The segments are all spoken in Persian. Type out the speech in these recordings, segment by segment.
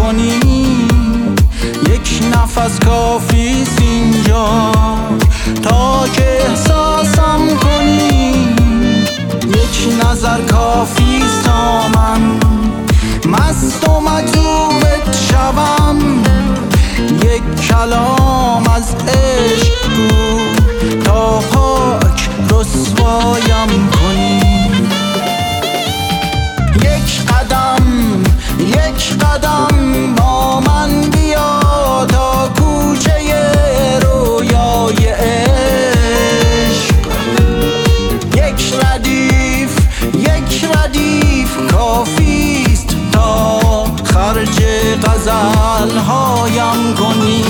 کنی، یک نفس کافیست اینجا تا که احساسم کنی، یک نظر کافیست تا من مست و مجذوبت شوم، یک کلام از عشق گو تا پاک رسوایم کنی. یک قدم با من بیا تا کوچه رویای عشق، یک ردیف کافیست تا خرج غزل‌هایم کنی.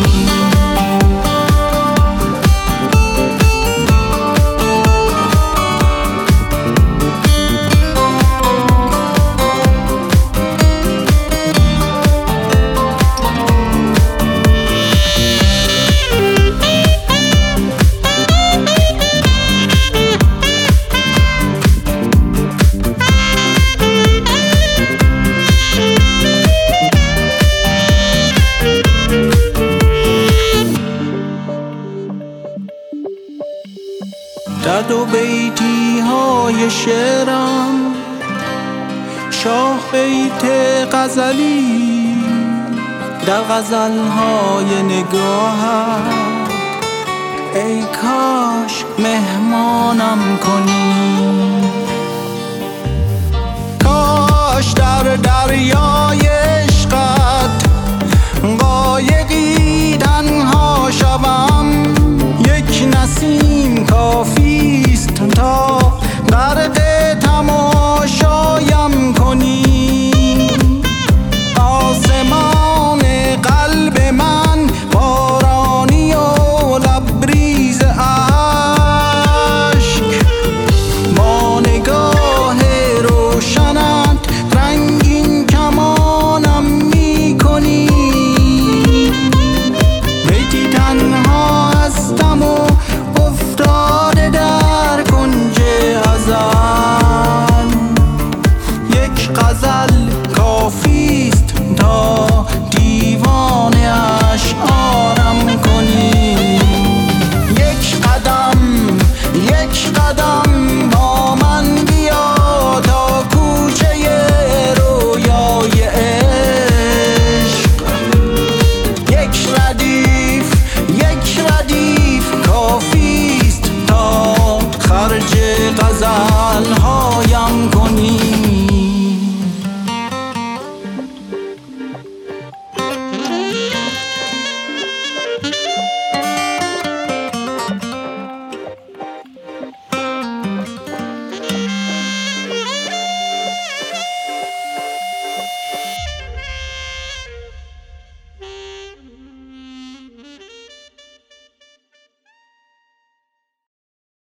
در دو بیتی های شعرم شاه بیت غزلی، در غزل های نگاهت ای کاش مهمانم کنی. کاش در دریای عشقت قایقی تنها شوم، یک نسیم کافیست تا غرق تماشایم کنی.